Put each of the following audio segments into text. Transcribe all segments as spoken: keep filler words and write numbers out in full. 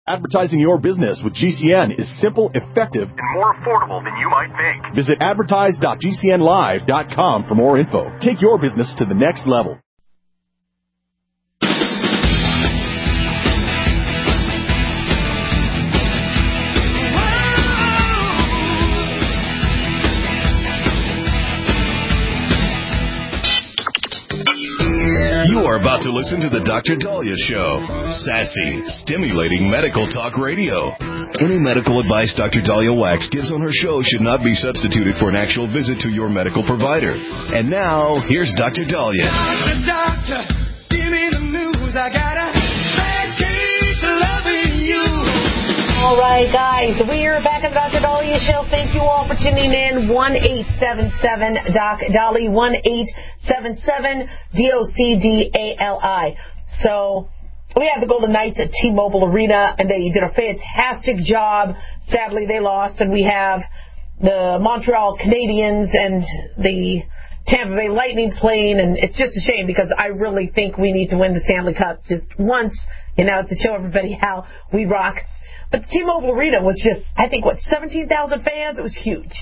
Advertising your business with G C N is simple, effective, and more affordable than you might think. Visit advertise dot g c n live dot com for more info. Take your business to the next level. You are about to listen to the Doctor Dahlia Show. Sassy, stimulating medical talk radio. Any medical advice Doctor Dahlia Wax gives on her show should not be substituted for an actual visit to your medical provider. And now, here's Doctor Dahlia. Doctor, doctor, give me the news. I got a bad case of loving you. All right, guys, we are back at the Doctor Dahlia Show. Thank you all for tuning in. one eight seven seven D O C D A L I, one eight seven seven D O C D A L I. So we have the Golden Knights at T-Mobile Arena, and they did a fantastic job. Sadly, they lost, and we have the Montreal Canadiens and the Tampa Bay Lightning playing, and it's just a shame because I really think we need to win the Stanley Cup just once, you know, to show everybody how we rock. But the T-Mobile Arena was just, I think, what, seventeen thousand fans? It was huge.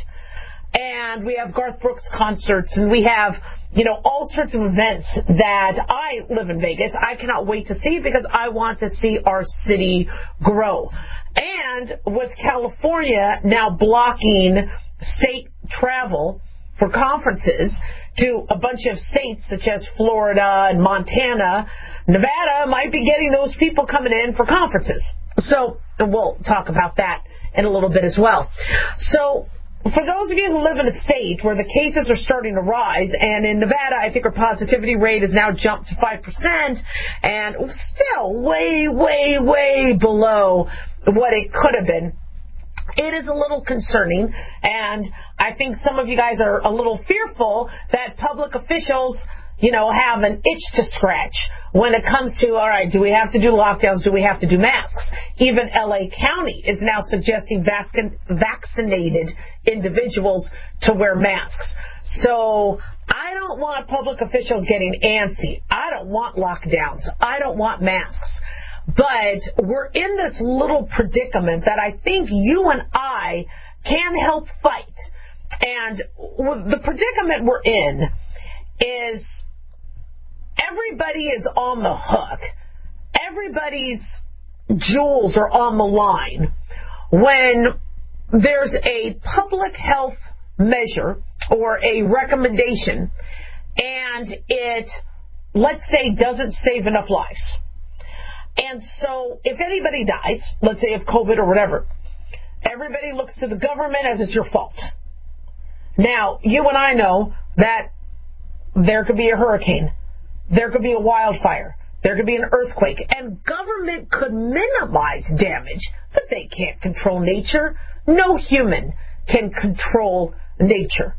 And we have Garth Brooks concerts, and we have, you know, all sorts of events that I live in Vegas. I cannot wait to see because I want to see our city grow. And with California now blocking state travel for conferences to a bunch of states such as Florida and Montana, Nevada might be getting those people coming in for conferences. So we'll talk about that in a little bit as well. So for those of you who live in a state where the cases are starting to rise, and in Nevada, I think our positivity rate has now jumped to five percent, and still way, way, way below what it could have been, it is a little concerning, and I think some of you guys are a little fearful that public officials, you know, have an itch to scratch when it comes to, all right, do we have to do lockdowns? Do we have to do masks? Even L A County is now suggesting vac- vaccinated individuals to wear masks. So I don't want public officials getting antsy. I don't want lockdowns. I don't want masks. But we're in this little predicament that I think you and I can help fight. And the predicament we're in is everybody is on the hook. Everybody's jewels are on the line when there's a public health measure or a recommendation and it, let's say, doesn't save enough lives. And so if anybody dies, let's say of COVID or whatever, everybody looks to the government as it's your fault. Now, you and I know that there could be a hurricane. There could be a wildfire. There could be an earthquake. And government could minimize damage, but they can't control nature. No human can control nature.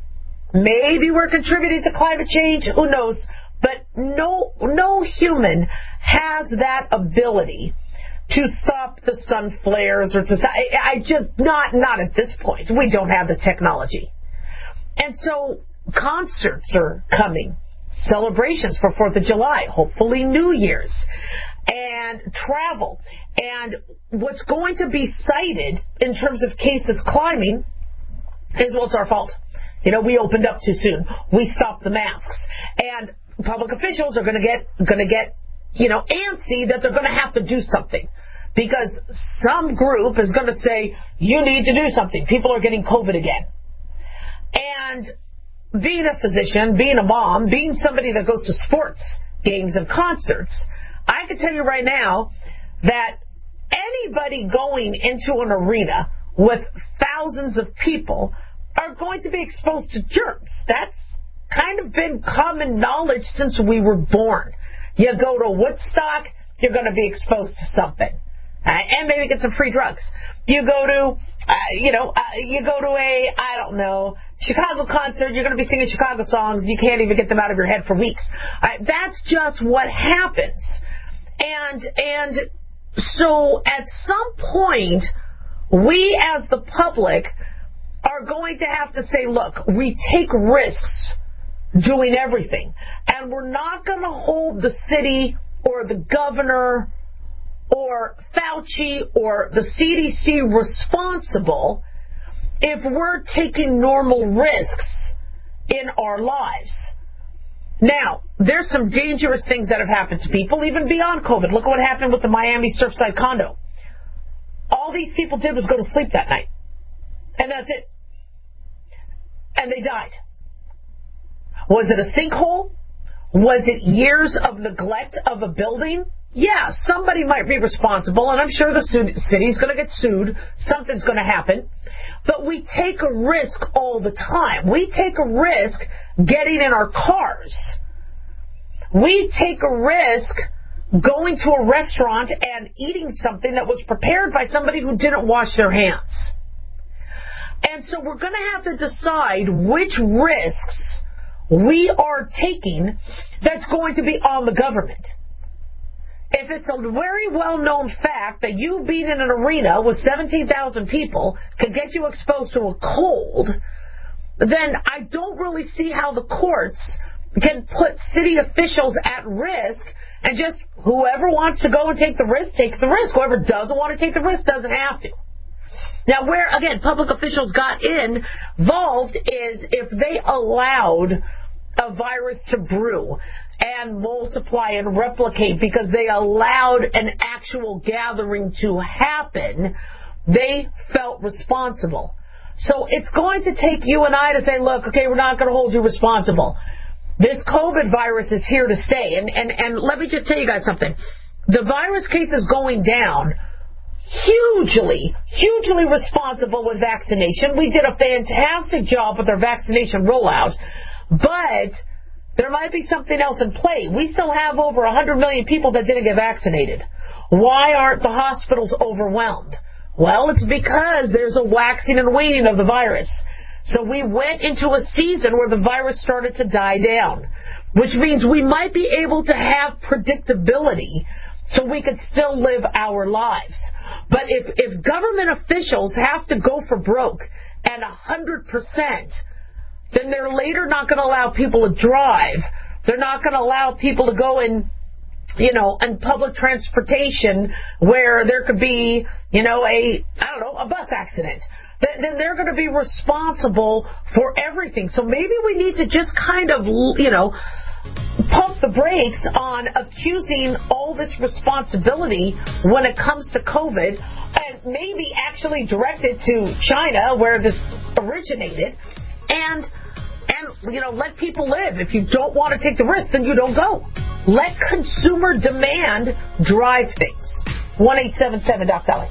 Maybe we're contributing to climate change. Who knows? But no, no human has that ability to stop the sun flares or to. I, I just not not at this point. We don't have the technology, and so concerts are coming, celebrations for Fourth of July, hopefully New Year's, and travel. And what's going to be cited in terms of cases climbing is, well, it's our fault. You know, we opened up too soon. We stopped the masks, and public officials are going to get going to get you know antsy that they're going to have to do something because some group is going to say you need to do something. People are getting COVID again, and being a physician, being a mom, being somebody that goes to sports games and concerts, I can tell you right now that anybody going into an arena with thousands of people are going to be exposed to germs. That's kind of been common knowledge since we were born. You go to Woodstock, you're going to be exposed to something. Uh, and maybe get some free drugs. You go to, uh, you know, uh, you go to a, I don't know, Chicago concert, you're going to be singing Chicago songs, you can't even get them out of your head for weeks. Uh, that's just what happens. And, and so at some point, we as the public are going to have to say, look, we take risks doing everything. And we're not going to hold the city or the governor or Fauci or the C D C responsible if we're taking normal risks in our lives? Now, there's some dangerous things that have happened to people, even beyond COVID. Look at what happened with the Miami Surfside condo. All these people did was go to sleep that night. And that's it. And they died. Was it a sinkhole? Was it years of neglect of a building? Yeah, somebody might be responsible, and I'm sure the city's going to get sued. Something's going to happen. But we take a risk all the time. We take a risk getting in our cars. We take a risk going to a restaurant and eating something that was prepared by somebody who didn't wash their hands. And so we're going to have to decide which risks we are taking that's going to be on the government. If it's a very well-known fact that you being in an arena with seventeen thousand people could get you exposed to a cold, then I don't really see how the courts can put city officials at risk, and just whoever wants to go and take the risk, takes the risk. Whoever doesn't want to take the risk doesn't have to. Now, where, again, public officials got involved is if they allowed a virus to brew and multiply and replicate because they allowed an actual gathering to happen, they felt responsible. So it's going to take you and I to say, look, okay, we're not going to hold you responsible. This COVID virus is here to stay. And, and, and let me just tell you guys something. The virus case is going down hugely, hugely responsible with vaccination. We did a fantastic job with our vaccination rollout, but there might be something else in play. We still have over one hundred million people that didn't get vaccinated. Why aren't the hospitals overwhelmed? Well, it's because there's a waxing and waning of the virus. So we went into a season where the virus started to die down, which means we might be able to have predictability so we could still live our lives. But if, if government officials have to go for broke at one hundred percent, then they're later not going to allow people to drive. They're not going to allow people to go in, you know, in public transportation where there could be, you know, a, I don't know, a bus accident. Then they're going to be responsible for everything. So maybe we need to just kind of, you know, pump the brakes on accusing all this responsibility when it comes to COVID, and maybe actually direct it to China where this originated, and and you know, let people live. If you don't want to take the risk, then you don't go. Let consumer demand drive things. one eight seven seven Doc Dolly.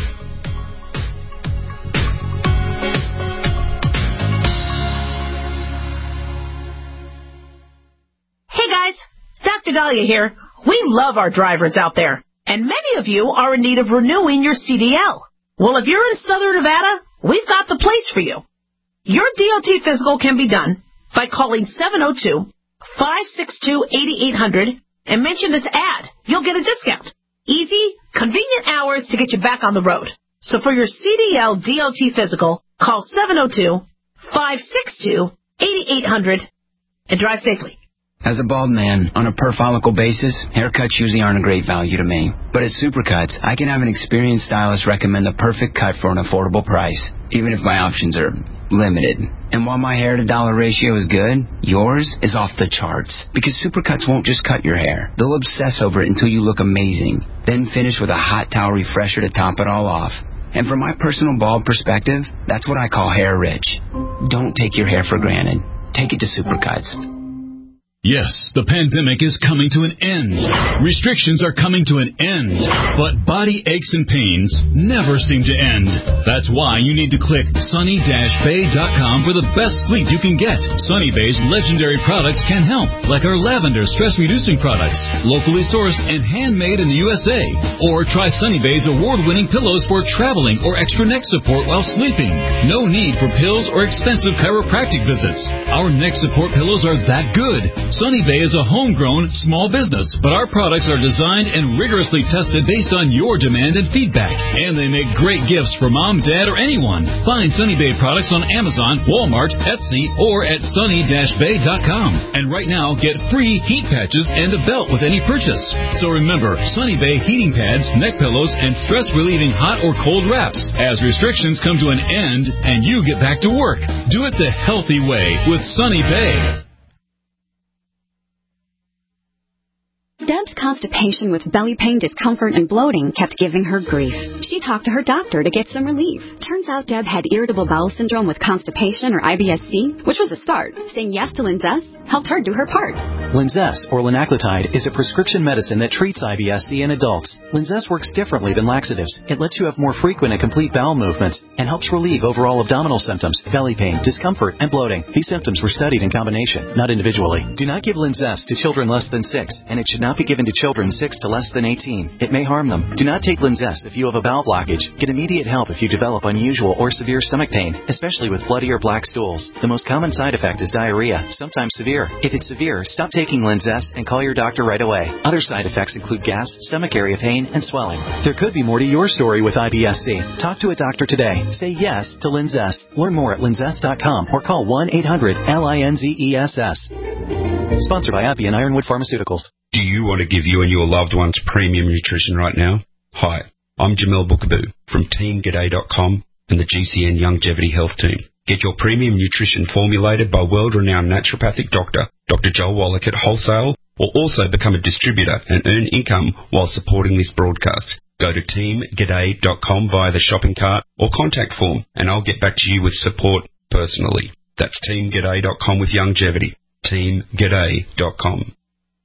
Hey guys, Doctor Dahlia here. We love our drivers out there, and many of you are in need of renewing your C D L. Well, if you're in Southern Nevada, we've got the place for you. Your D O T physical can be done by calling seven oh two, five six two, eight eight hundred and mention this ad. You'll get a discount. Easy, convenient hours to get you back on the road. So for your C D L D O T physical, call seven oh two, five six two, eight eight hundred and drive safely. As a bald man, on a per-follicle basis, haircuts usually aren't a great value to me. But at Supercuts, I can have an experienced stylist recommend the perfect cut for an affordable price, even if my options are limited. And while my hair-to-dollar ratio is good, yours is off the charts. Because Supercuts won't just cut your hair. They'll obsess over it until you look amazing, then finish with a hot towel refresher to top it all off. And from my personal bald perspective, that's what I call hair rich. Don't take your hair for granted. Take it to Supercuts. Yes, the pandemic is coming to an end. Restrictions are coming to an end. But body aches and pains never seem to end. That's why you need to click sunny dash bay dot com for the best sleep you can get. Sunny Bay's legendary products can help, like our lavender stress-reducing products, locally sourced and handmade in the U S A. Or try Sunny Bay's award-winning pillows for traveling or extra neck support while sleeping. No need for pills or expensive chiropractic visits. Our neck support pillows are that good. Sunny Bay is a homegrown small business, but our products are designed and rigorously tested based on your demand and feedback. And they make great gifts for mom, dad, or anyone. Find Sunny Bay products on Amazon, Walmart, Etsy, or at sunny dash bay dot com. And right now, get free heat patches and a belt with any purchase. So remember, Sunny Bay heating pads, neck pillows, and stress-relieving hot or cold wraps. As restrictions come to an end and you get back to work, do it the healthy way with Sunny Bay. Deb's constipation with belly pain, discomfort, and bloating kept giving her grief. She talked to her doctor to get some relief. Turns out Deb had irritable bowel syndrome with constipation, or I B S C, which was a start. Saying yes to Linzess helped her do her part. Linzess, or linaclotide, is a prescription medicine that treats I B S C in adults. Linzess works differently than laxatives. It lets you have more frequent and complete bowel movements and helps relieve overall abdominal symptoms, belly pain, discomfort, and bloating. These symptoms were studied in combination, not individually. Do not give Linzess to children less than six, and it should not be given to children six to less than eighteen. It may harm them. Do not take Linzess if you have a bowel blockage. Get immediate help if you develop unusual or severe stomach pain, especially with bloody or black stools. The most common side effect is diarrhea, sometimes severe. If it's severe, stop taking Linzess and call your doctor right away. Other side effects include gas, stomach area pain, and swelling. There could be more to your story with I B S C. Talk to a doctor today. Say yes to Linzess. Learn more at linzess dot com or call one eight hundred L I N Z E S S. Sponsored by Abbey and Ironwood Pharmaceuticals. Do you want to give you and your loved ones premium nutrition right now? Hi, I'm Jamel Bookaboo from team g'day dot com and the G C N Longevity Health Team. Get your premium nutrition formulated by world-renowned naturopathic doctor, Doctor Joel Wallach at Wholesale, or also become a distributor and earn income while supporting this broadcast. Go to team g'day dot com via the shopping cart or contact form, and I'll get back to you with support personally. That's team g'day dot com with longevity. team g'day dot com.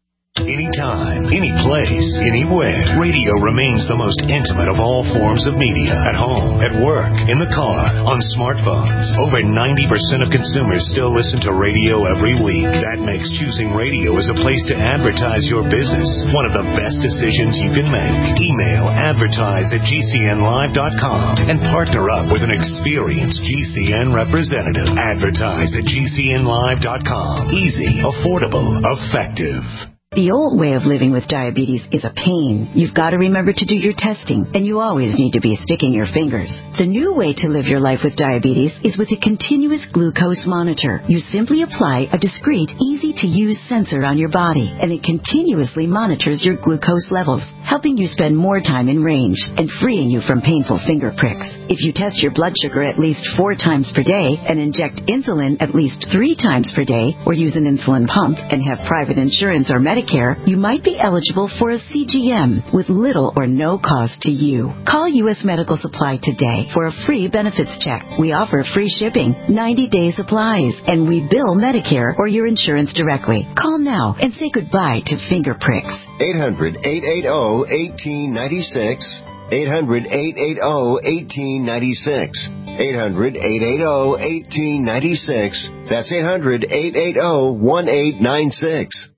Anytime, any place, anywhere, radio remains the most intimate of all forms of media. At home, at work, in the car, on smartphones. Over ninety percent of consumers still listen to radio every week. That makes choosing radio as a place to advertise your business one of the best decisions you can make. Email advertise at G C N live dot com and partner up with an experienced G C N representative. Advertise at G C N live dot com. Easy, affordable, effective. The old way of living with diabetes is a pain. You've got to remember to do your testing, and you always need to be sticking your fingers. The new way to live your life with diabetes is with a continuous glucose monitor. You simply apply a discreet, easy-to-use sensor on your body, and it continuously monitors your glucose levels, helping you spend more time in range and freeing you from painful finger pricks. If you test your blood sugar at least four times per day and inject insulin at least three times per day, or use an insulin pump and have private insurance or Medicare, you might be eligible for a C G M with little or no cost to you. Call U S Medical Supply today for a free benefits check. We offer free shipping, ninety-day supplies, and we bill Medicare or your insurance directly. Call now and say goodbye to finger pricks. eight hundred, eight eight zero, one eight nine six. eight hundred, eight eight zero, one eight nine six. eight hundred, eight eight zero, one eight nine six. That's eight hundred, eight eight zero, one eight nine six.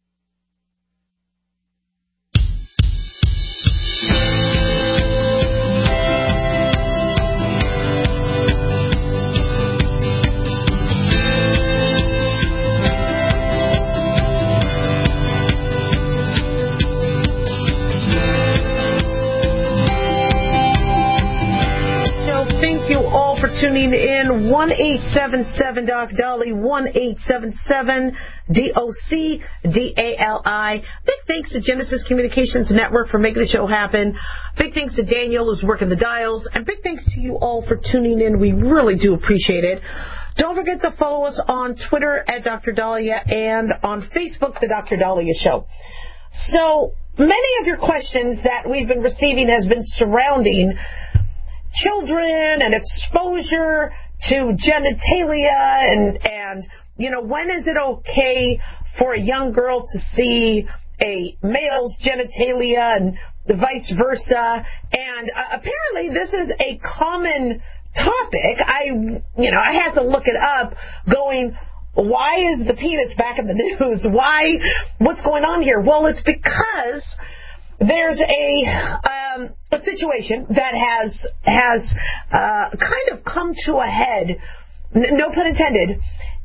Tuning in, one eight seven seven Doc Dolly, one eight seven seven D O C D A L I. Big thanks to Genesis Communications Network for making the show happen. Big thanks to Daniel who's working the dials. And big thanks to you all for tuning in. We really do appreciate it. Don't forget to follow us on Twitter at Doctor Dahlia and on Facebook, The Doctor Dahlia Show. So many of your questions that we've been receiving has been surrounding children and exposure to genitalia and, and, you know, when is it okay for a young girl to see a male's genitalia and the vice versa. And uh, apparently this is a common topic. I, you know, I had to look it up going, why is the penis back in the news? Why, what's going on here? Well, it's because there's a um, a situation that has has uh, kind of come to a head, n- no pun intended,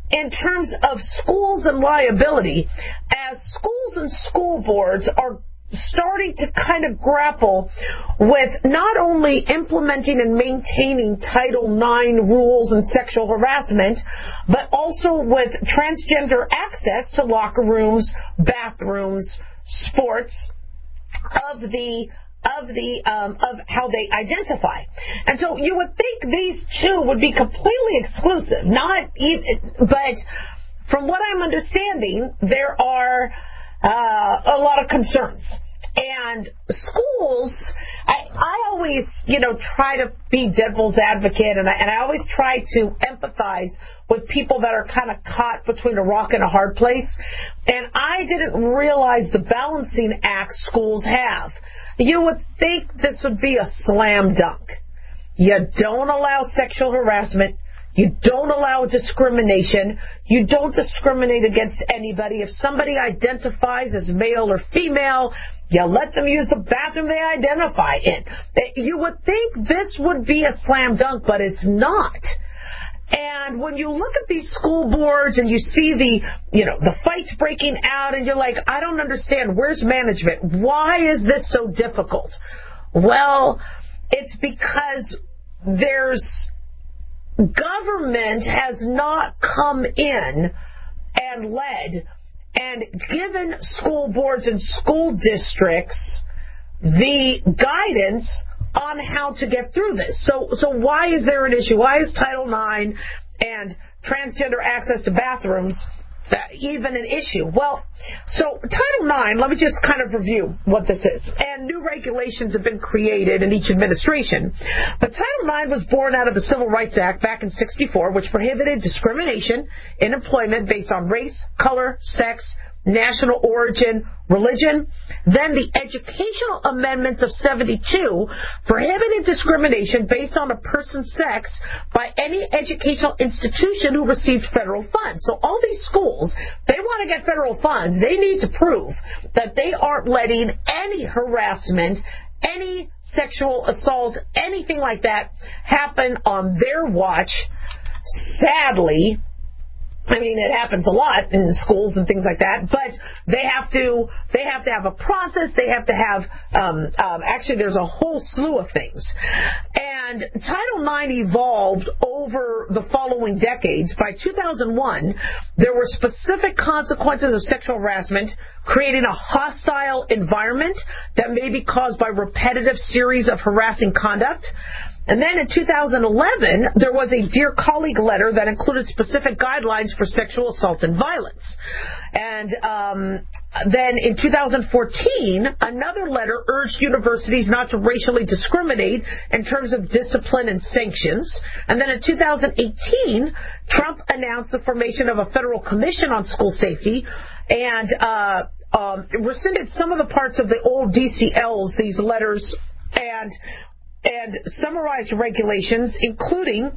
in terms of schools and liability, as schools and school boards are starting to kind of grapple with not only implementing and maintaining Title nine rules and sexual harassment, but also with transgender access to locker rooms, bathrooms, sports, of the of the um, of how they identify. And so you would think these two would be completely exclusive, not even, but from what I'm understanding, there are uh, a lot of concerns. And schools, I, I always, you know, try to be devil's advocate, and I, and I always try to empathize with people that are kind of caught between a rock and a hard place. And I didn't realize the balancing act schools have. You would think this would be a slam dunk. You don't allow sexual harassment. You don't allow discrimination. You don't discriminate against anybody. If somebody identifies as male or female, you let them use the bathroom they identify in. You would think this would be a slam dunk, but it's not. And when you look at these school boards and you see the, you know, the fights breaking out, and you're like, I don't understand. Where's management? Why is this so difficult? Well, it's because there's government has not come in and led and given school boards and school districts the guidance on how to get through this. So, so why is there an issue? Why is Title nine and transgender access to bathrooms even an issue? Well, so Title nine, let me just kind of review what this is. And new regulations have been created in each administration. But Title nine was born out of the Civil Rights Act back in sixty-four, which prohibited discrimination in employment based on race, color, sex, national origin, religion. Then the Educational Amendments of seventy-two prohibited discrimination based on a person's sex by any educational institution who received federal funds. So all these schools, they want to get federal funds. They need to prove that they aren't letting any harassment, any sexual assault, anything like that happen on their watch. Sadly, I mean, it happens a lot in schools and things like that, but they have to they have to have a process. They have to have um, um, actually, there's a whole slew of things. And Title nine evolved over the following decades. By two thousand one, there were specific consequences of sexual harassment, creating a hostile environment that may be caused by repetitive series of harassing conduct. And then in two thousand eleven, there was a Dear Colleague letter that included specific guidelines for sexual assault and violence. And um, then in two thousand fourteen, another letter urged universities not to racially discriminate in terms of discipline and sanctions. And then in two thousand eighteen, Trump announced the formation of a federal commission on school safety and uh, um, rescinded some of the parts of the old D C Ls, these letters, and and summarized regulations, including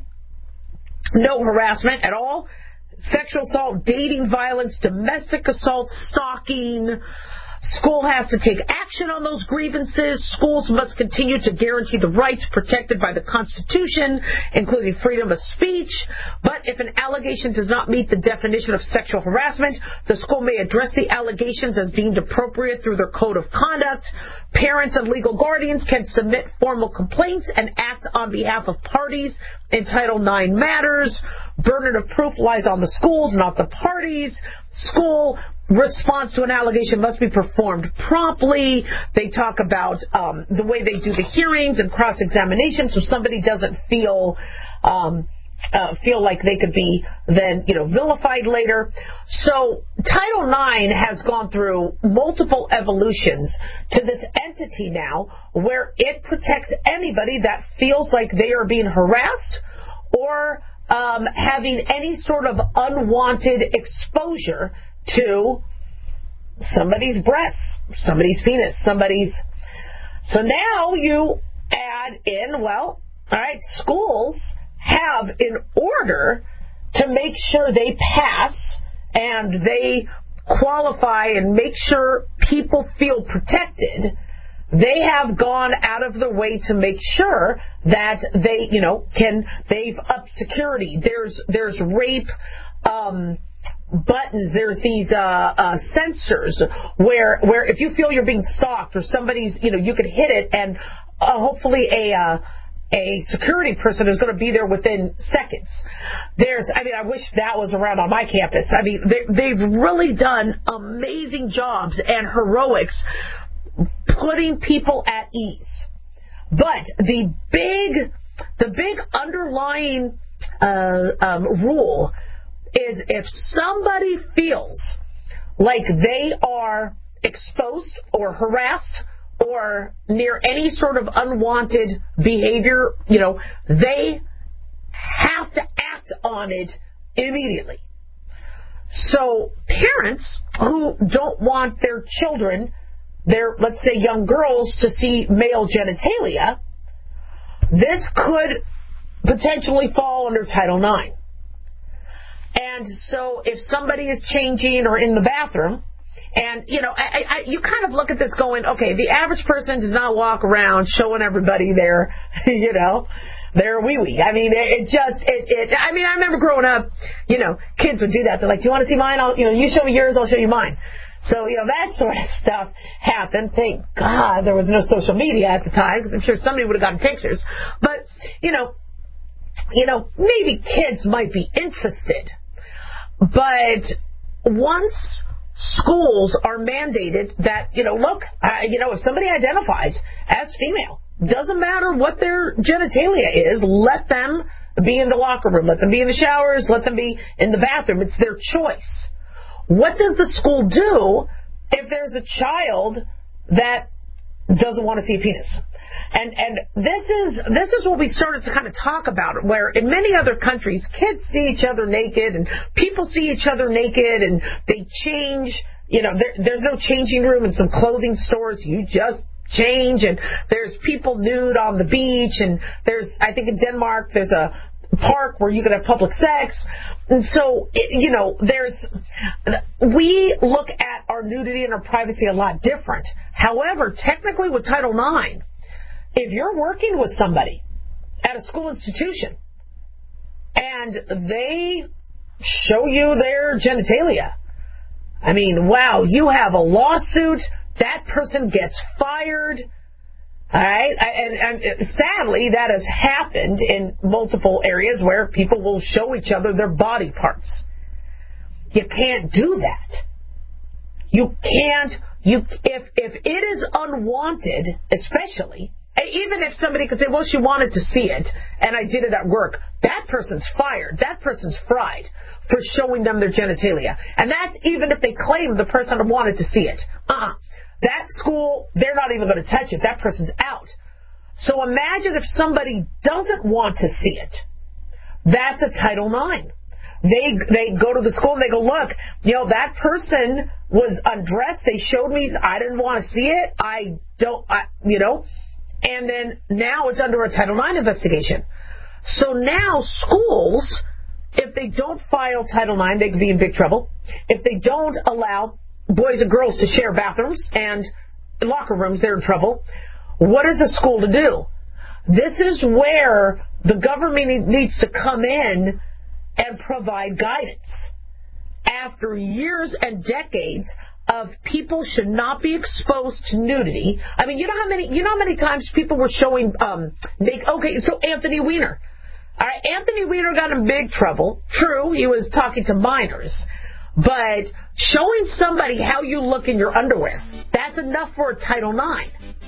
no harassment at all, sexual assault, dating violence, domestic assault, stalking. School has to take action on those grievances. Schools must continue to guarantee the rights protected by the Constitution, including freedom of speech. But if an allegation does not meet the definition of sexual harassment, the school may address the allegations as deemed appropriate through their code of conduct. Parents and legal guardians can submit formal complaints and act on behalf of parties in Title nine matters. Burden of proof lies on the schools, not the parties. School response to an allegation must be performed promptly. They talk about um, the way they do the hearings and cross-examination, so somebody doesn't feel um, uh, feel like they could be then, you know, vilified later. So Title nine has gone through multiple evolutions to this entity now where it protects anybody that feels like they are being harassed or um, having any sort of unwanted exposure to somebody's breasts, somebody's penis, somebody's... So now you add in, well, all right, schools have, in order to make sure they pass and they qualify and make sure people feel protected, they have gone out of their way to make sure that they, you know, can, they've upped security. There's, there's rape um, buttons. There's these uh, uh, sensors where where if you feel you're being stalked or somebody's, you know, you could hit it and uh, hopefully a uh, a security person is going to be there within seconds. There's, I mean, I wish that was around on my campus. I mean, they, they've really done amazing jobs and heroics putting people at ease. But the big, the big underlying uh, um, rule is if somebody feels like they are exposed or harassed or near any sort of unwanted behavior, you know, they have to act on it immediately. So parents who don't want their children, their, let's say, young girls, to see male genitalia, this could potentially fall under Title nine. And so if somebody is changing or in the bathroom, and, you know, I, I, you kind of look at this going, okay, the average person does not walk around showing everybody their, you know, their wee-wee. I mean, it, it just, it, it, I mean, I remember growing up, you know, kids would do that. They're like, do you want to see mine? I'll, you know, you show me yours, I'll show you mine. So, you know, that sort of stuff happened. Thank God there was no social media at the time, because I'm sure somebody would have gotten pictures. But, you know, you know, maybe kids might be interested. But once schools are mandated that, you know, look, uh, you know, if somebody identifies as female, doesn't matter what their genitalia is, let them be in the locker room, let them be in the showers, let them be in the bathroom. It's their choice. What does the school do if there's a child that doesn't want to see a penis? And and this is this is what we started to kind of talk about, where in many other countries, kids see each other naked and people see each other naked and they change. You know, there, there's no changing room in some clothing stores. You just change, and there's people nude on the beach, and there's, I think in Denmark, there's a park where you can have public sex. And so, it, you know, there's, we look at our nudity and our privacy a lot different. However, technically with Title nine, if you're working with somebody at a school institution and they show you their genitalia, I mean, wow, you have a lawsuit, that person gets fired. All right, and, and sadly, that has happened in multiple areas where people will show each other their body parts. You can't do that. You can't. You if if it is unwanted, especially, even if somebody could say, "Well, she wanted to see it, and I did it at work," that person's fired. That person's fried for showing them their genitalia, and that's even if they claim the person wanted to see it. Uh-uh. That school, they're not even going to touch it. That person's out. So imagine if somebody doesn't want to see it. That's a Title nine. They they go to the school and they go, look, you know, that person was undressed. They showed me. I didn't want to see it. I don't, I, you know. And then now it's under a Title nine investigation. So now schools, if they don't file Title nine, they could be in big trouble. If they don't allow boys and girls to share bathrooms and locker rooms, they're in trouble. What is a school to do? This is where the government needs to come in and provide guidance. After years and decades of people should not be exposed to nudity. I mean, you know how many you know how many times people were showing um naked. Okay, so Anthony Weiner. All right, Anthony Weiner got in big trouble. True, he was talking to minors. But showing somebody how you look in your underwear, that's enough for a Title nine.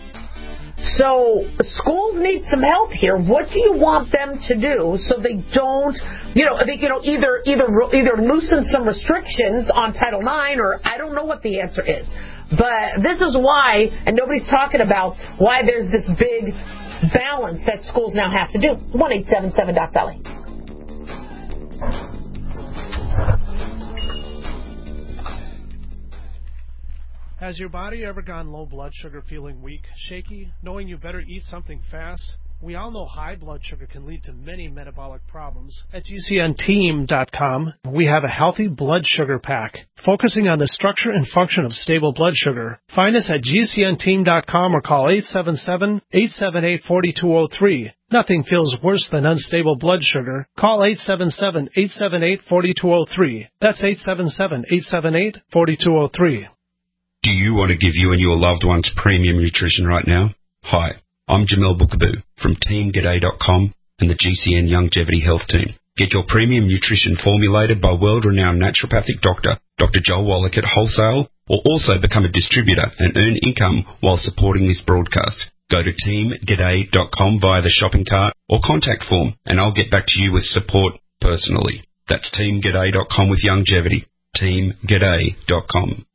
So schools need some help here. What do you want them to do so they don't, you know, they, you know, either either either loosen some restrictions on Title nine, or I don't know what the answer is. But this is why, and nobody's talking about why there's this big balance that schools now have to do. one eight seven seven Doc Dolly. Has your body ever gone low blood sugar, feeling weak, shaky, knowing you better eat something fast? We all know high blood sugar can lead to many metabolic problems. At G C N team dot com, we have a healthy blood sugar pack, focusing on the structure and function of stable blood sugar. Find us at G C N team dot com or call eight seven seven, eight seven eight, four two zero three. Nothing feels worse than unstable blood sugar. Call eight seven seven, eight seven eight, four two zero three. That's eight seven seven, eight seven eight, four two zero three. Do you want to give you and your loved ones premium nutrition right now? Hi, I'm Jamel Bookaboo from Team G'day dot com and the G C N Longevity Health Team. Get your premium nutrition formulated by world-renowned naturopathic doctor, Doctor Joel Wallach at wholesale, or also become a distributor and earn income while supporting this broadcast. Go to Team G'day dot com via the shopping cart or contact form, and I'll get back to you with support personally. That's Team G'day dot com with longevity. Team G'day dot com.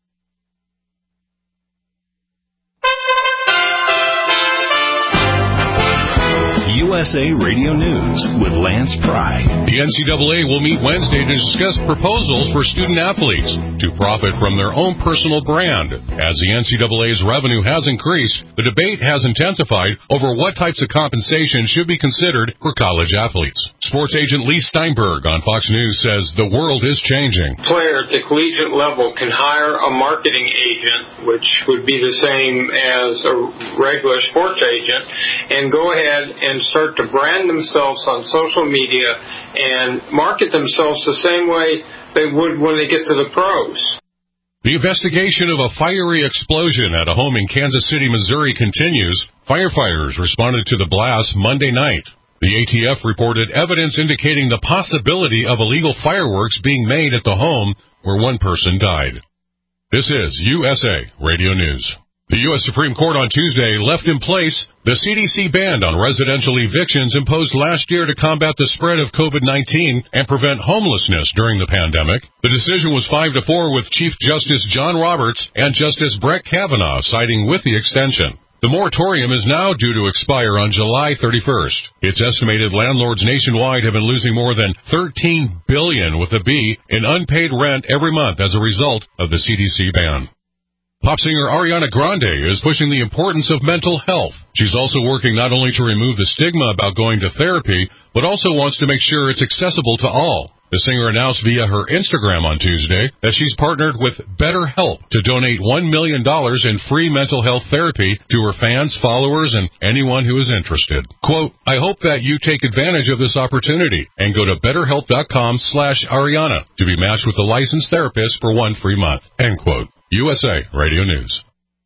U S A Radio News with Lance Pry. The N C double A will meet Wednesday to discuss proposals for student athletes to profit from their own personal brand. As the N C double A's revenue has increased, the debate has intensified over what types of compensation should be considered for college athletes. Sports agent Lee Steinberg on Fox News says the world is changing. A player at the collegiate level can hire a marketing agent, which would be the same as a regular sports agent, and go ahead and start to brand themselves on social media and market themselves the same way they would when they get to the pros. The investigation of a fiery explosion at a home in Kansas City, Missouri continues. Firefighters responded to the blast Monday night. The A T F reported evidence indicating the possibility of illegal fireworks being made at the home where one person died. This is U S A Radio News. The U S Supreme Court on Tuesday left in place the C D C ban on residential evictions imposed last year to combat the spread of COVID nineteen and prevent homelessness during the pandemic. The decision was five to four with Chief Justice John Roberts and Justice Brett Kavanaugh siding with the extension. The moratorium is now due to expire on July thirty-first. It's estimated landlords nationwide have been losing more than thirteen billion dollars with a B in unpaid rent every month as a result of the C D C ban. Pop singer Ariana Grande is pushing the importance of mental health. She's also working not only to remove the stigma about going to therapy, but also wants to make sure it's accessible to all. The singer announced via her Instagram on Tuesday that she's partnered with BetterHelp to donate one million dollars in free mental health therapy to her fans, followers, and anyone who is interested. Quote, I hope that you take advantage of this opportunity and go to betterhelp.com slash Ariana to be matched with a licensed therapist for one free month. End quote. U S A Radio News.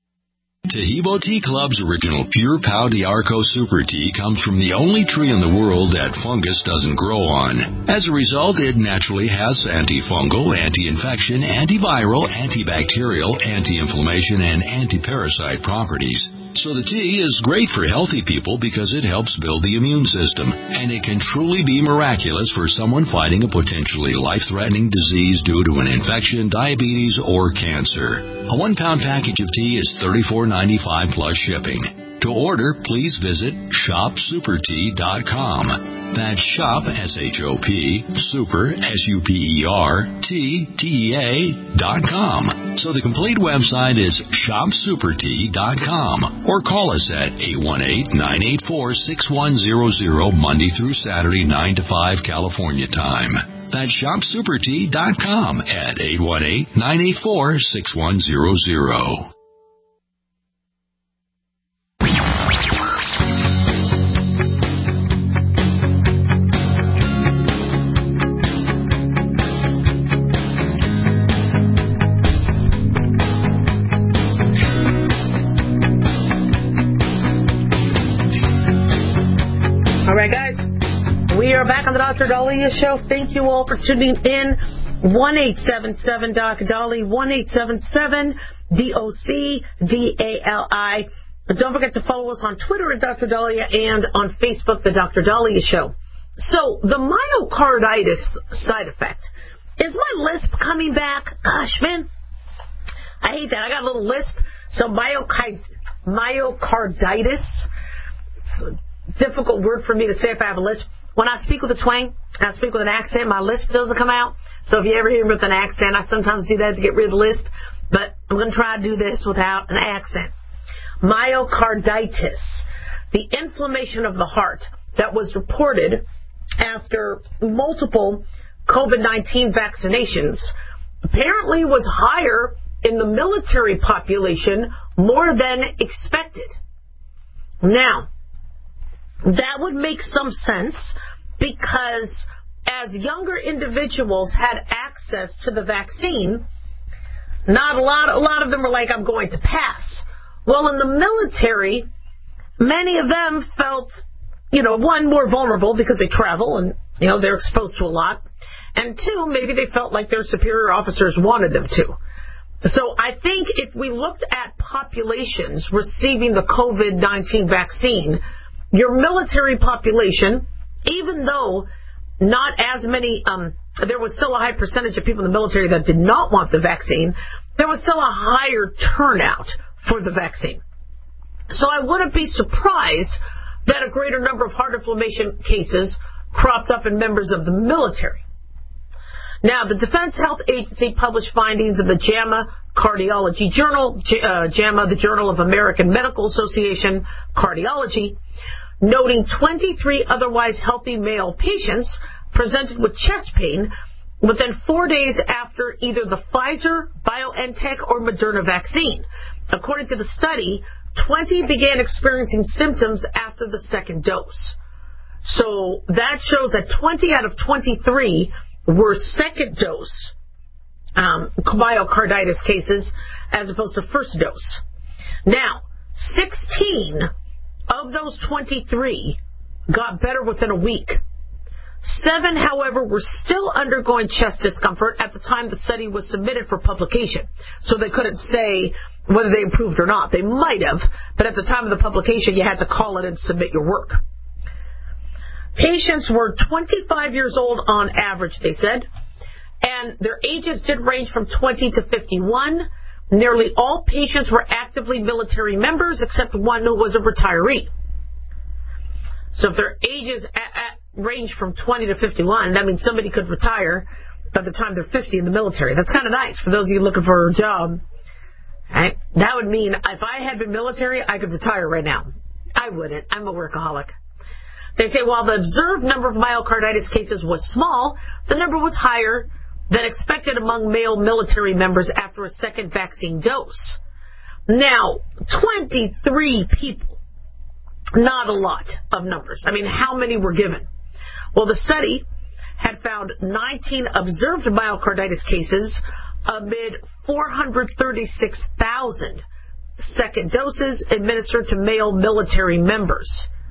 Tahibo Tea Club's original Pure Pau D'Arco Super Tea comes from the only tree in the world that fungus doesn't grow on. As a result, it naturally has antifungal, anti-infection, antiviral, antibacterial, anti-inflammation, and anti-parasite properties. So the tea is great for healthy people because it helps build the immune system, and it can truly be miraculous for someone fighting a potentially life-threatening disease due to an infection, diabetes, or cancer. A one-pound package of tea is thirty-four ninety-five plus shipping. To order, please visit shop super tea dot com. That's shop, S H O P, super, S U P E R, T, T E A, dot com. So the complete website is shop super tea dot com. Or call us at eight one eight, nine eight four, six one zero zero Monday through Saturday, nine to five California time. That's shop super tea dot com at eight one eight, nine eight four, six one zero zero. All right, guys, we are back on the Doctor Dahlia Show. Thank you all for tuning in. one eight seven seven Doc Dolly, one eight seven seven D O C D A L I. Don't forget to follow us on Twitter at Doctor Dahlia and on Facebook, the Doctor Dahlia Show. So, the myocarditis side effect. Is my lisp coming back? Gosh, man, I hate that. I got a little lisp. So, myocard- myocarditis. It's a difficult word for me to say if I have a lisp. When I speak with a twang, I speak with an accent, my lisp doesn't come out. So if you ever hear me with an accent, I sometimes do that to get rid of the lisp. But I'm going to try to do this without an accent. Myocarditis, the inflammation of the heart that was reported after multiple COVID nineteen vaccinations, apparently was higher in the military population more than expected. Now, that would make some sense because as younger individuals had access to the vaccine, not a lot, a lot of them were like, I'm going to pass. Well, in the military, many of them felt, you know, one, more vulnerable because they travel and, you know, they're exposed to a lot. And two, maybe they felt like their superior officers wanted them to. So I think if we looked at populations receiving the COVID nineteen vaccine, your military population, even though not as many, um, there was still a high percentage of people in the military that did not want the vaccine, there was still a higher turnout for the vaccine. So I wouldn't be surprised that a greater number of heart inflammation cases cropped up in members of the military. Now, the Defense Health Agency published findings in the JAMA Cardiology Journal, uh, JAMA, the Journal of American Medical Association Cardiology, noting twenty-three otherwise healthy male patients presented with chest pain within four days after either the Pfizer, BioNTech, or Moderna vaccine. According to the study, twenty began experiencing symptoms after the second dose. So that shows that twenty out of twenty-three were second dose um, myocarditis cases as opposed to first dose. Now, sixteen of those twenty-three got better within a week. Seven, however, were still undergoing chest discomfort at the time the study was submitted for publication. So they couldn't say whether they improved or not. They might have, but at the time of the publication, you had to call it and submit your work. Patients were twenty-five years old on average, they said, and their ages did range from twenty to fifty-one. Nearly all patients were actively military members, except one who was a retiree. So if their ages at, at range from twenty to fifty-one, that means somebody could retire by the time they're fifty in the military. That's kind of nice for those of you looking for a job. Right? That would mean if I had been military, I could retire right now. I wouldn't. I'm a workaholic. They say while the observed number of myocarditis cases was small, the number was higher than expected among male military members after a second vaccine dose. Now, twenty-three people, not a lot of numbers. I mean, how many were given? Well, the study had found nineteen observed myocarditis cases amid four hundred thirty-six thousand second doses administered to male military members.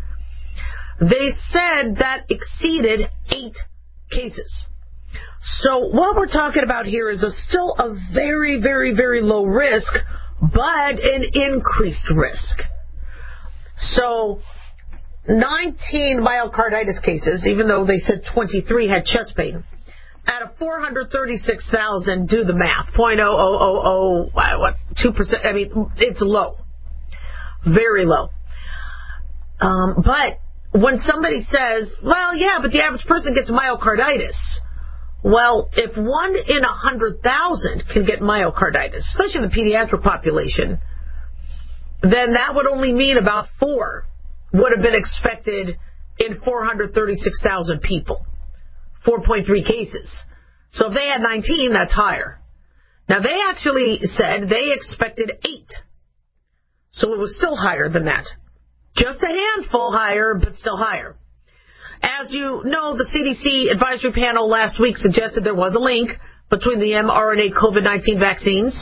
They said that exceeded eight cases. So what we're talking about here is a still a very, very, very low risk, but an increased risk. So nineteen myocarditis cases, even though they said twenty-three had chest pain, out of four hundred thirty-six thousand, do the math, zero point zero zero zero zero, what, two percent, I mean, it's low. Very low. Um, but when somebody says, well, yeah, but the average person gets myocarditis, well, if one in a hundred thousand can get myocarditis, especially in the pediatric population, then that would only mean about four would have been expected in four hundred thirty-six thousand people. four point three cases. So if they had nineteen, that's higher. Now, they actually said they expected eight. So it was still higher than that. Just a handful higher, but still higher. As you know, the C D C advisory panel last week suggested there was a link between the mRNA COVID nineteen vaccines.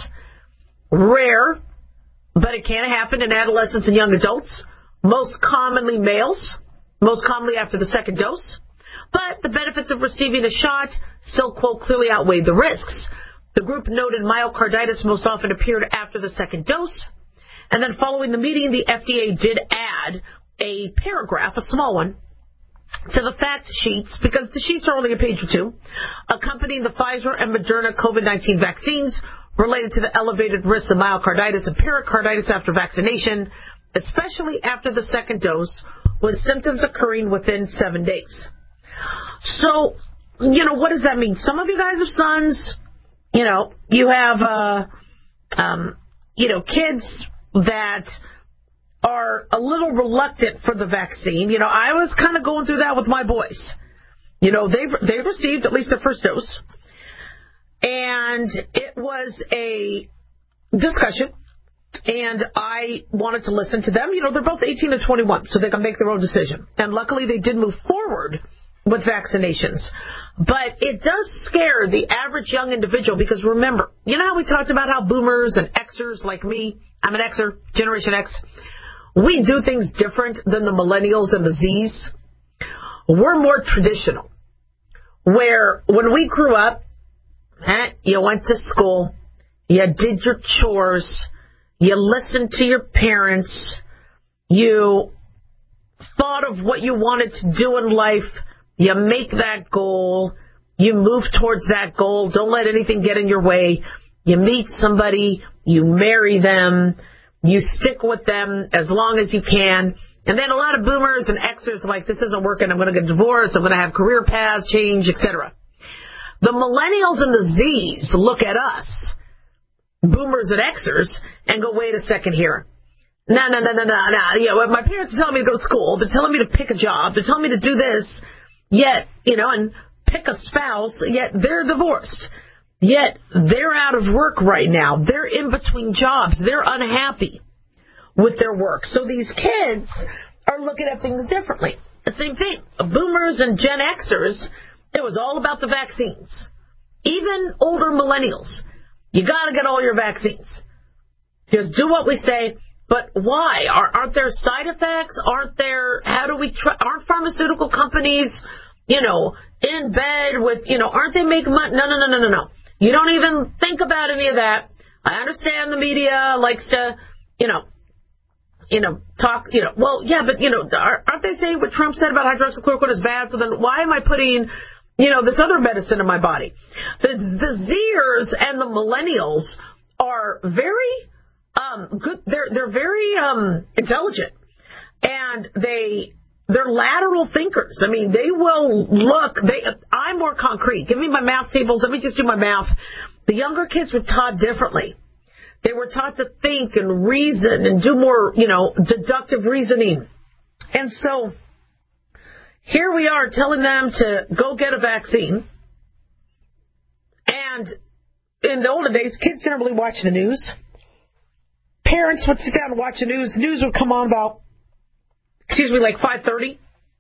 Rare, but it can happen in adolescents and young adults. Most commonly males, most commonly after the second dose. But the benefits of receiving a shot still, quote, clearly outweigh the risks. The group noted myocarditis most often appeared after the second dose. And then following the meeting, the F D A did add a paragraph, a small one, to the fact sheets, because the sheets are only a page or two, accompanying the Pfizer and Moderna COVID nineteen vaccines related to the elevated risks of myocarditis and pericarditis after vaccination, especially after the second dose, with symptoms occurring within seven days. So, you know, what does that mean? Some of you guys have sons, you know, you have, uh, um, you know, kids that are a little reluctant for the vaccine. You know, I was kind of going through that with my boys. You know, they've, they've received at least their first dose. And it was a discussion And I wanted to listen to them. You know, they're both eighteen and twenty-one, so they can make their own decision. And luckily, they did move forward with vaccinations. But it does scare the average young individual because, remember, you know how we talked about how boomers and Xers like me, I'm an Xer, Generation X, we do things different than the millennials and the Zs. We're more traditional. Where when we grew up, eh, you went to school, you did your chores, you listened to your parents, you thought of what you wanted to do in life, you make that goal, you move towards that goal, don't let anything get in your way, you meet somebody, you marry them, you stick with them as long as you can. And then a lot of boomers and Xers are like, this isn't working, I'm going to get divorced, I'm going to have career paths change, et cetera. The millennials and the Zs look at us, boomers and Xers, and go, wait a second here. No, no, no, no, no, no. You know, my parents are telling me to go to school. They're telling me to pick a job. They're telling me to do this. Yet, you know, and pick a spouse, yet they're divorced. Yet they're out of work right now. They're in between jobs. They're unhappy with their work. So these kids are looking at things differently. The same thing. Boomers and Gen Xers, it was all about the vaccines. Even older millennials, you got to get all your vaccines. Just do what we say. But why? Are, aren't there side effects? Aren't there, how do we, try, aren't pharmaceutical companies, you know, in bed with, you know, aren't they making money? No, no, no, no, no, no. You don't even think about any of that. I understand the media likes to, you know, you know, talk, you know, well, yeah, but, you know, aren't they saying what Trump said about hydroxychloroquine is bad? So then why am I putting, you know, this other medicine in my body? The, the Zers and the millennials are very um, good. They're, they're very um, intelligent. And they, they're lateral thinkers. I mean, they will look, they, I'm more concrete. Give me my math tables. Let me just do my math. The younger kids were taught differently. They were taught to think and reason and do more, you know, deductive reasoning. And so here we are telling them to go get a vaccine. And in the olden days, kids didn't really watch the news. Parents would sit down and watch the news. The news would come on about, excuse me, like five thirty.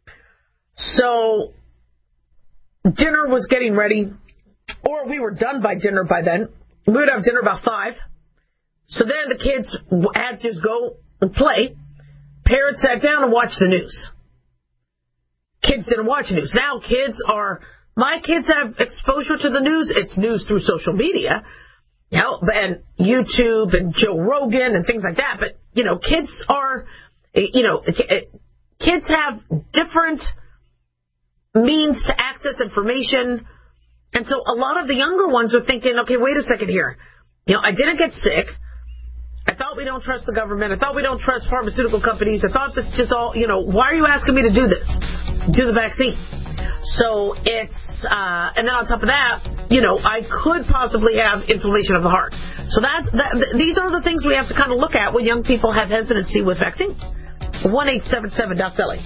So dinner was getting ready, or we were done by dinner by then. We would have dinner about five. So then the kids had to just go and play. Parents sat down and watched the news. Kids didn't watch the news. Now kids are, my kids have exposure to the news. It's news through social media, you know, and YouTube and Joe Rogan and things like that. But, you know, kids are, you know, kids have different means to access information. And so a lot of the younger ones are thinking, okay, wait a second here. You know, I didn't get sick. I thought we don't trust the government. I thought we don't trust pharmaceutical companies. I thought this just all, you know, why are you asking me to do this? Do the vaccine. So it's, uh, and then on top of that, you know, I could possibly have inflammation of the heart. So that's, that, these are the things we have to kind of look at when young people have hesitancy with vaccines. one eight seven seven Doc Belly.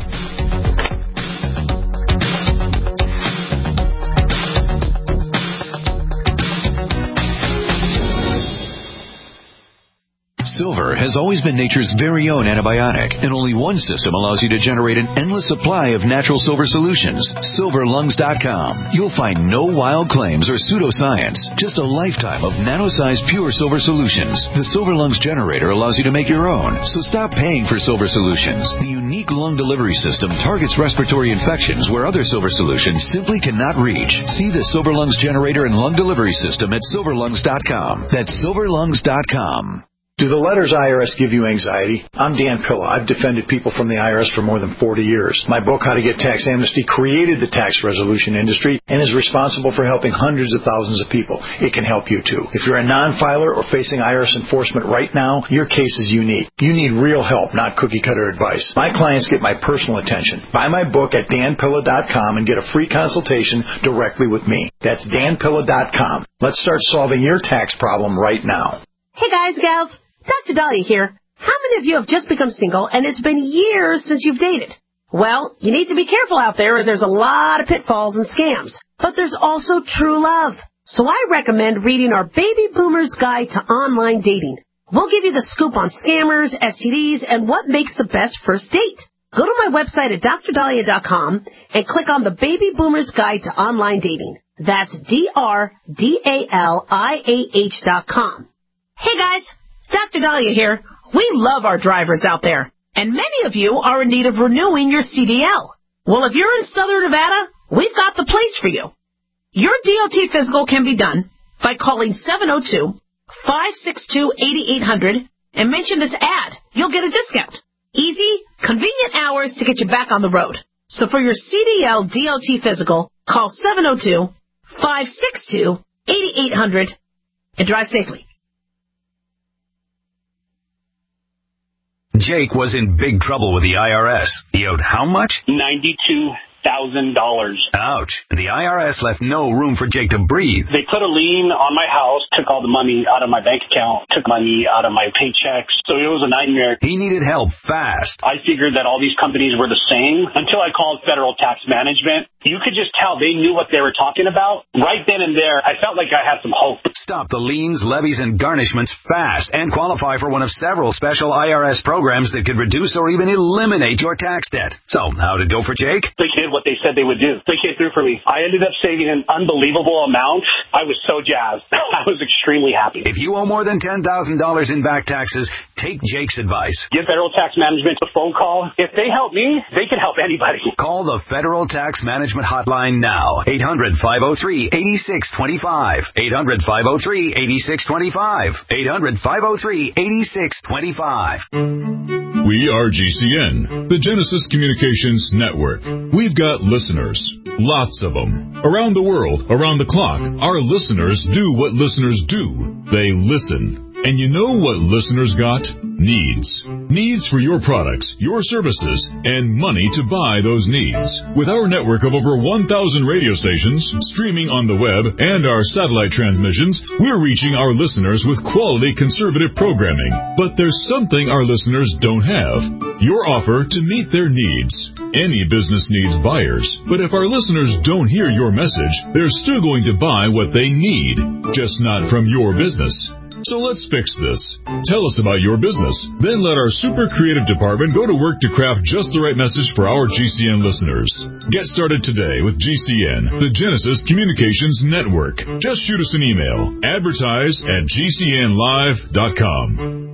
Silver has always been nature's very own antibiotic, and only one system allows you to generate an endless supply of natural silver solutions. silver lungs dot com. You'll find no wild claims or pseudoscience, just a lifetime of nano-sized pure silver solutions. The Silver Lungs generator allows you to make your own, so stop paying for silver solutions. The unique lung delivery system targets respiratory infections where other silver solutions simply cannot reach. See the Silver Lungs generator and lung delivery system at silver lungs dot com. That's silver lungs dot com. Do the letters I R S give you anxiety? I'm Dan Pilla. I've defended people from the I R S for more than forty years. My book, How to Get Tax Amnesty, created the tax resolution industry and is responsible for helping hundreds of thousands of people. It can help you too. If you're a non-filer or facing I R S enforcement right now, your case is unique. You need real help, not cookie-cutter advice. My clients get my personal attention. Buy my book at dan pilla dot com and get a free consultation directly with me. That's dan pilla dot com. Let's start solving your tax problem right now. Hey guys, gals. Doctor Dahlia here. How many of you have just become single and it's been years since you've dated? Well, you need to be careful out there as there's a lot of pitfalls and scams. But there's also true love. So I recommend reading our Baby Boomer's Guide to Online Dating. We'll give you the scoop on scammers, S T Ds, and what makes the best first date. Go to my website at dr dahlia dot com and click on the Baby Boomer's Guide to Online Dating. That's D R D A L I A H dot com. Hey guys, Doctor Dahlia here. We love our drivers out there, and many of you are in need of renewing your C D L. Well, if you're in Southern Nevada, we've got the place for you. Your D O T physical can be done by calling seven oh two, five six two, eight eight hundred and mention this ad. You'll get a discount. Easy, convenient hours to get you back on the road. So for your C D L D O T physical, call seven oh two, five six two, eight eight hundred and drive safely. Jake was in big trouble with the I R S. He owed how much? ninety-two thousand dollars. Ouch. And the I R S left no room for Jake to breathe. They put a lien on my house, took all the money out of my bank account, took money out of my paychecks. So it was a nightmare. He needed help fast. I figured that all these companies were the same until I called Federal Tax Management. You could just tell they knew what they were talking about. Right then and there, I felt like I had some hope. Stop the liens, levies, and garnishments fast and qualify for one of several special I R S programs that could reduce or even eliminate your tax debt. So, how'd it go for Jake? They did what they said they would do. They came through for me. I ended up saving an unbelievable amount. I was so jazzed. I was extremely happy. If you owe more than ten thousand dollars in back taxes, take Jake's advice. Give Federal Tax Management a phone call. If they help me, they can help anybody. Call the Federal Tax Management Hotline now. eight hundred, five oh three, eight six two five. eight hundred, five oh three, eight six two five. eight hundred, five oh three, eight six two five. We are G C N, the Genesis Communications Network. We've got listeners, lots of them. Around the world, around the clock, our listeners do what listeners do. They listen. And you know what listeners got? Needs. Needs for your products, your services, and money to buy those needs. With our network of over one thousand radio stations, streaming on the web, and our satellite transmissions, we're reaching our listeners with quality conservative programming. But there's something our listeners don't have. Your offer to meet their needs. Any business needs buyers, but if our listeners don't hear your message, they're still going to buy what they need, just not from your business. So let's fix this. Tell us about your business. Then let our super creative department go to work to craft just the right message for our G C N listeners. Get started today with G C N, the Genesis Communications Network. Just shoot us an email. Advertise at G C N live dot com.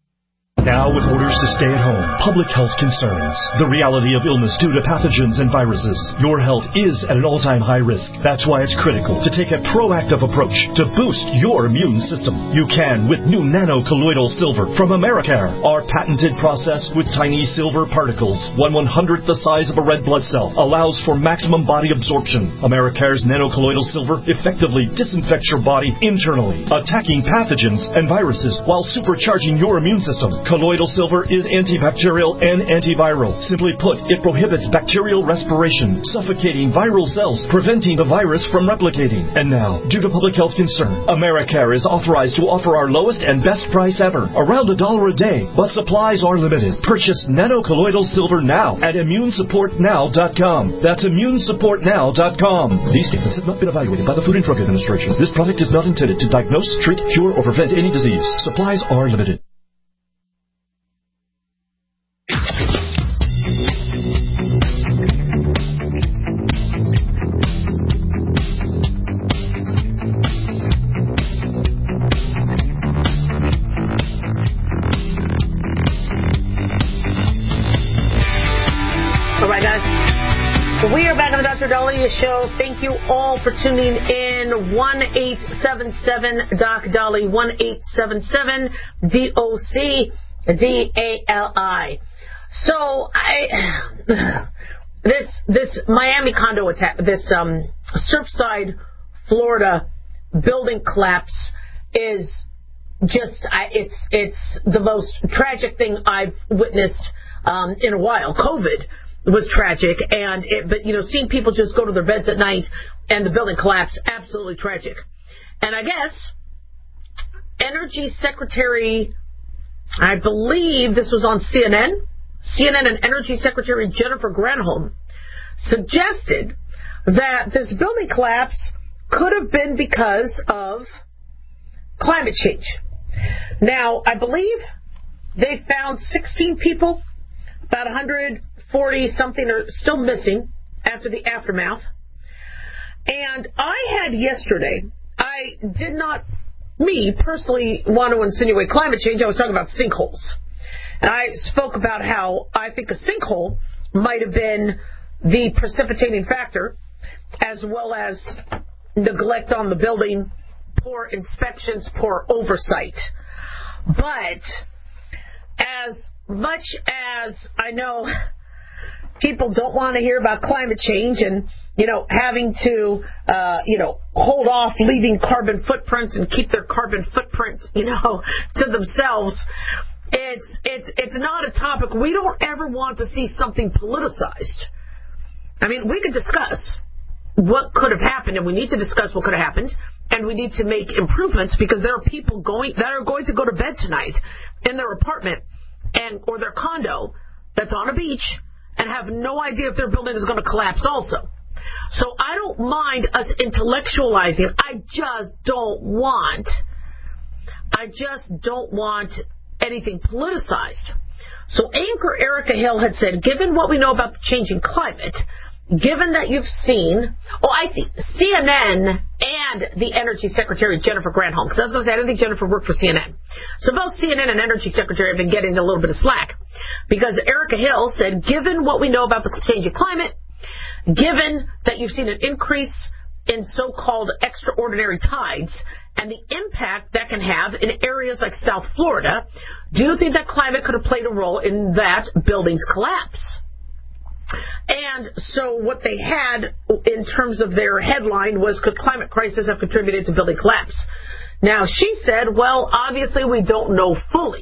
Now with orders to stay at home, public health concerns, the reality of illness due to pathogens and viruses, your health is at an all-time high risk. That's why it's critical to take a proactive approach to boost your immune system. You can with new nano-colloidal silver from Americare. Our patented process with tiny silver particles, one one-hundredth the size of a red blood cell, allows for maximum body absorption. Americare's nano-colloidal silver effectively disinfects your body internally, attacking pathogens and viruses while supercharging your immune system. Colloidal silver is antibacterial and antiviral. Simply put, it prohibits bacterial respiration, suffocating viral cells, preventing the virus from replicating. And now, due to public health concern, Americare is authorized to offer our lowest and best price ever, around a dollar a day, but supplies are limited. Purchase nano-colloidal silver now at immune support now dot com. That's immune support now dot com. These statements have not been evaluated by the Food and Drug Administration. This product is not intended to diagnose, treat, cure, or prevent any disease. Supplies are limited. Show. Thank you all for tuning in. one eight seven seven D O C D A L I, one eight seven seven D O C D A L I. So I this this Miami condo attack, this um, Surfside, Florida building collapse is just I, it's it's the most tragic thing I've witnessed um, in a while. COVID was tragic, and it, but you know, seeing people just go to their beds at night and the building collapse, absolutely tragic. And I guess Energy Secretary, I believe this was on C N N, C N N and Energy Secretary Jennifer Granholm suggested that this building collapse could have been because of climate change. Now, I believe they found sixteen people, about one hundred forty something are still missing after the aftermath. And I had yesterday, I did not, me personally, want to insinuate climate change. I was talking about sinkholes. And I spoke about how I think a sinkhole might have been the precipitating factor, as well as neglect on the building, poor inspections, poor oversight. But as much as I know people don't want to hear about climate change and, you know, having to, uh, you know, hold off leaving carbon footprints and keep their carbon footprint, you know, to themselves, it's it's it's not a topic. We don't ever want to see something politicized. I mean, we could discuss what could have happened, and we need to discuss what could have happened, and we need to make improvements because there are people going that are going to go to bed tonight in their apartment and or their condo that's on a beach and have no idea if their building is going to collapse also. So I don't mind us intellectualizing. I just don't want, I just don't want anything politicized. So anchor Erica Hill had said, given what we know about the changing climate, given that you've seen, oh, I see, C N N and the Energy Secretary, Jennifer Granholm, because I was going to say, I didn't think Jennifer worked for C N N. So both C N N and Energy Secretary have been getting a little bit of slack, because Erica Hill said, given what we know about the changing climate, given that you've seen an increase in so-called extraordinary tides and the impact that can have in areas like South Florida, do you think that climate could have played a role in that building's collapse? And so what they had in terms of their headline was, could climate crisis have contributed to building collapse? Now, she said, well, obviously we don't know fully.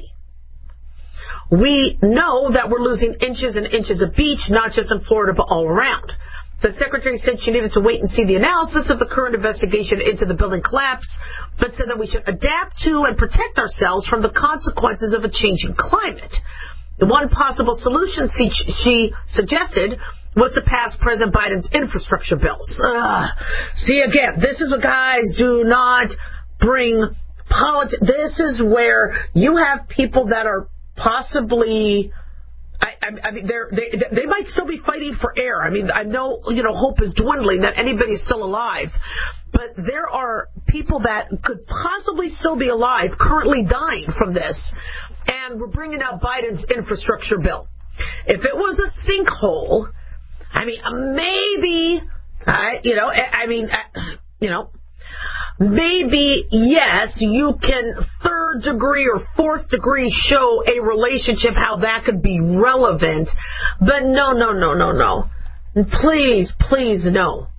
We know that we're losing inches and inches of beach, not just in Florida, but all around. The Secretary said she needed to wait and see the analysis of the current investigation into the building collapse, but said that we should adapt to and protect ourselves from the consequences of a changing climate. The one possible solution she suggested was to pass President Biden's infrastructure bills. Ugh. See, again, this is what guys do not bring politics. This is where you have people that are possibly, I, I, I mean, they're, they they might still be fighting for air. I mean, I know, you know, hope is dwindling that anybody's still alive, but there are people that could possibly still be alive, currently dying from this, and we're bringing out Biden's infrastructure bill. If it was a sinkhole, I mean, maybe, uh, you know, I, I mean, uh, you know, maybe, yes, you can third degree or fourth degree show a relationship, how that could be relevant. But no, no, no, no, no. Please, please, no.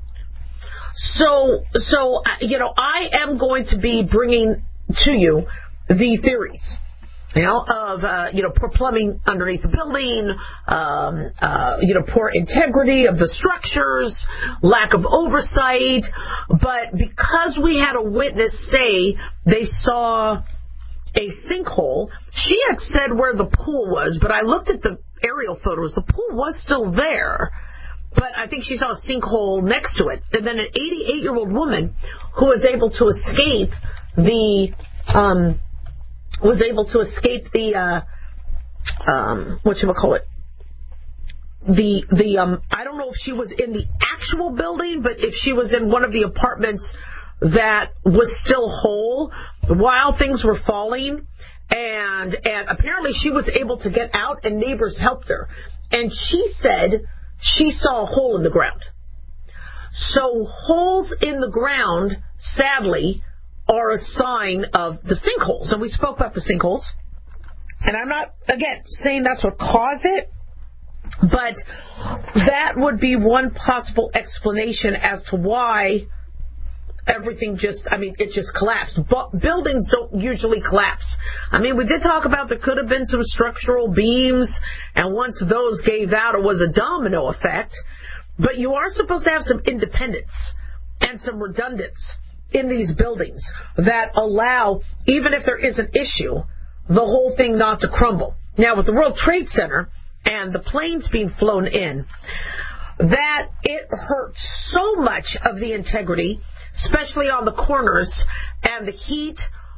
So, so you know, I am going to be bringing to you the theories. You know, of, uh, you know, poor plumbing underneath the building, um, uh, you know, poor integrity of the structures, lack of oversight. But because we had a witness say they saw a sinkhole, she had said where the pool was, but I looked at the aerial photos. The pool was still there, but I think she saw a sinkhole next to it. And then an eighty-eight-year-old woman who was able to escape the, um, was able to escape the, uh, um, whatchamacallit, the, the, um, I don't know if she was in the actual building, but if she was in one of the apartments that was still whole while things were falling, and, and apparently she was able to get out and neighbors helped her. And she said she saw a hole in the ground. So holes in the ground, sadly, are a sign of the sinkholes. And we spoke about the sinkholes. And I'm not, again, saying that's what caused it, but that would be one possible explanation as to why everything just, I mean, it just collapsed. But buildings don't usually collapse. I mean, we did talk about there could have been some structural beams, and once those gave out, it was a domino effect. But you are supposed to have some independence and some redundance in these buildings that allow, even if there is an issue, the whole thing not to crumble. Now, with the World Trade Center and the planes being flown in, that it hurt so much of the integrity, especially on the corners, and the heat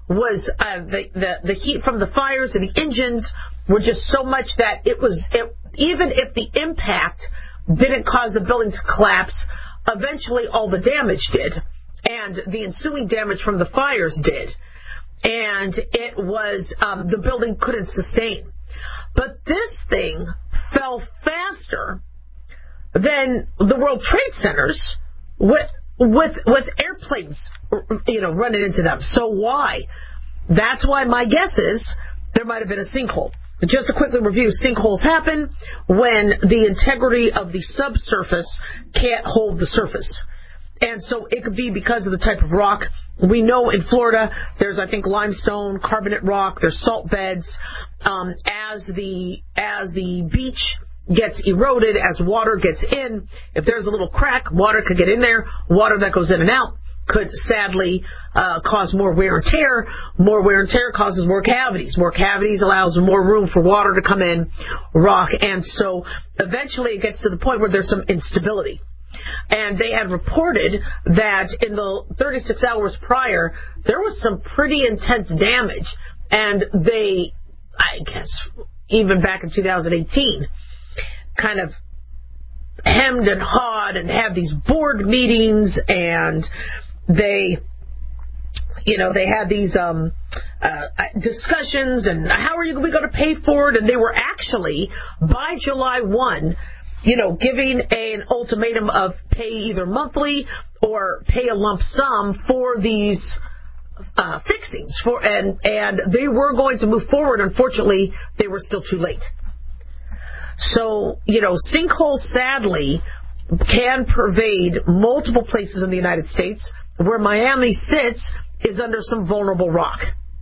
was uh, the, the the heat from the fires and the engines were just so much that it was it, even if the impact didn't cause the building to collapse, eventually all the damage did, and the ensuing damage from the fires did, and it was um, the building couldn't sustain. But this thing fell faster than the World Trade Centers with with with airplanes, you know, running into them. So why? That's why my guess is there might have been a sinkhole. Just to quickly review, sinkholes happen when the integrity of the subsurface can't hold the surface. And so it could be because of the type of rock. We know in Florida there's, I think, limestone, carbonate rock, there's salt beds. Um, as the as the beach gets eroded, as water gets in, if there's a little crack, water could get in there. Water that goes in and out could sadly uh, cause more wear and tear. More wear and tear causes more cavities. More cavities allows more room for water to come in, rock. And so eventually it gets to the point where there's some instability. And they had reported that in the thirty-six hours prior, there was some pretty intense damage. And they, I guess, even back in two thousand eighteen, kind of hemmed and hawed and had these board meetings, and they, you know, they had these um, uh, discussions, and how are you we going to pay for it? And they were actually, by July first, you know, giving an ultimatum of pay either monthly or pay a lump sum for these uh, fixings. For and and they were going to move forward. Unfortunately, they were still too late. So, you know, sinkholes, sadly, can pervade multiple places in the United States. Where Miami sits is under some vulnerable rock.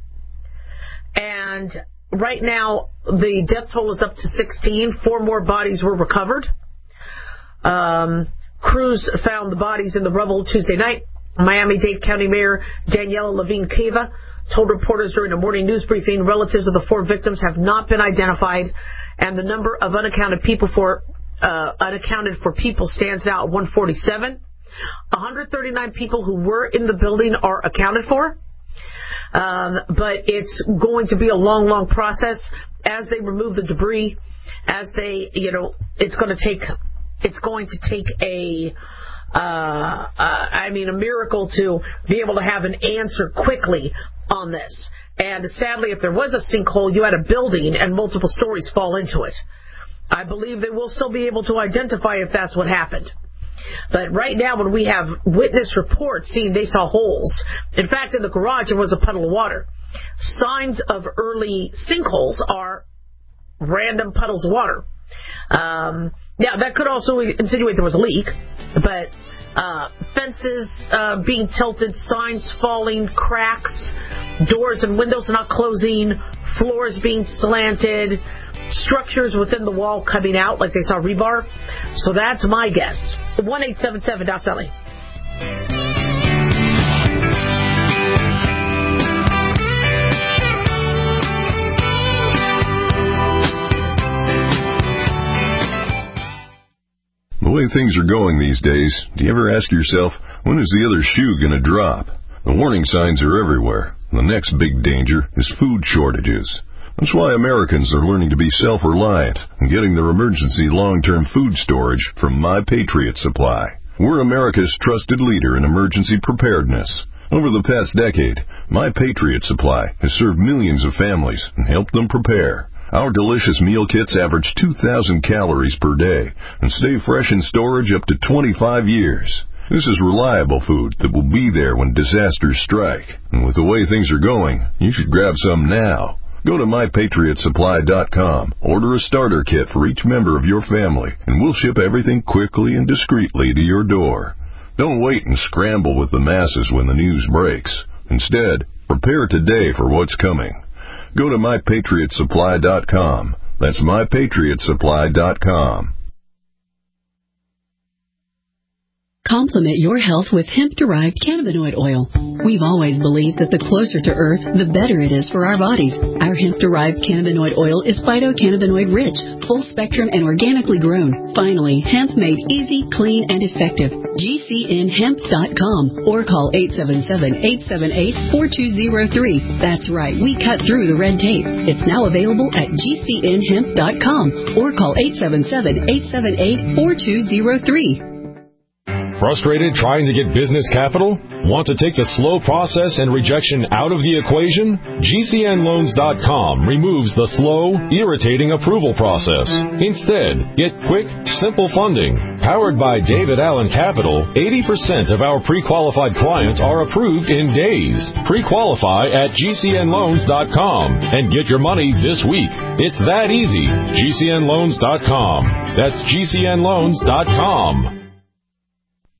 And right now, the death toll is up to sixteen. Four more bodies were recovered. Um, crews found the bodies in the rubble Tuesday night. Miami-Dade County Mayor Daniela Levine Cava told reporters during a morning news briefing relatives of the four victims have not been identified, and the number of unaccounted people for uh, unaccounted for people stands now at one forty-seven. one hundred thirty-nine people who were in the building are accounted for, um, but it's going to be a long, long process as they remove the debris. As they, you know, it's going to take, it's going to take a. Uh, uh, I mean, a miracle to be able to have an answer quickly on this. And sadly, if there was a sinkhole, you had a building and multiple stories fall into it. I believe they will still be able to identify if that's what happened. But right now, when we have witness reports saying they saw holes, in fact, in the garage there was a puddle of water. Signs of early sinkholes are random puddles of water. Um, yeah, that could also insinuate there was a leak, but uh, fences uh, being tilted, signs falling, cracks, doors and windows not closing, floors being slanted, structures within the wall coming out like they saw rebar. So that's my guess. one eight seven seven Doc Dolly. The way things are going these days, do you ever ask yourself, when is the other shoe going to drop? The warning signs are everywhere. The next big danger is food shortages. That's why Americans are learning to be self-reliant and getting their emergency long-term food storage from My Patriot Supply. We're America's trusted leader in emergency preparedness. Over the past decade, My Patriot Supply has served millions of families and helped them prepare. Our delicious meal kits average two thousand calories per day and stay fresh in storage up to twenty-five years. This is reliable food that will be there when disasters strike. And with the way things are going, you should grab some now. Go to my patriot supply dot com, order a starter kit for each member of your family, and we'll ship everything quickly and discreetly to your door. Don't wait and scramble with the masses when the news breaks. Instead, prepare today for what's coming. Go to my patriot supply dot com. That's my patriot supply dot com. Complement your health with hemp-derived cannabinoid oil. We've always believed that the closer to Earth, the better it is for our bodies. Our hemp-derived cannabinoid oil is phytocannabinoid-rich, full-spectrum, and organically grown. Finally, hemp made easy, clean, and effective. G C N hemp dot com or call eight seven seven, eight seven eight, four two zero three. That's right, we cut through the red tape. It's now available at G C N hemp dot com or call eight seven seven, eight seven eight, four two zero three. Frustrated trying to get business capital? Want to take the slow process and rejection out of the equation? G C N loans dot com removes the slow, irritating approval process. Instead, get quick, simple funding. Powered by David Allen Capital, eighty percent of our pre-qualified clients are approved in days. Pre-qualify at G C N loans dot com and get your money this week. It's that easy. G C N loans dot com. That's G C N loans dot com.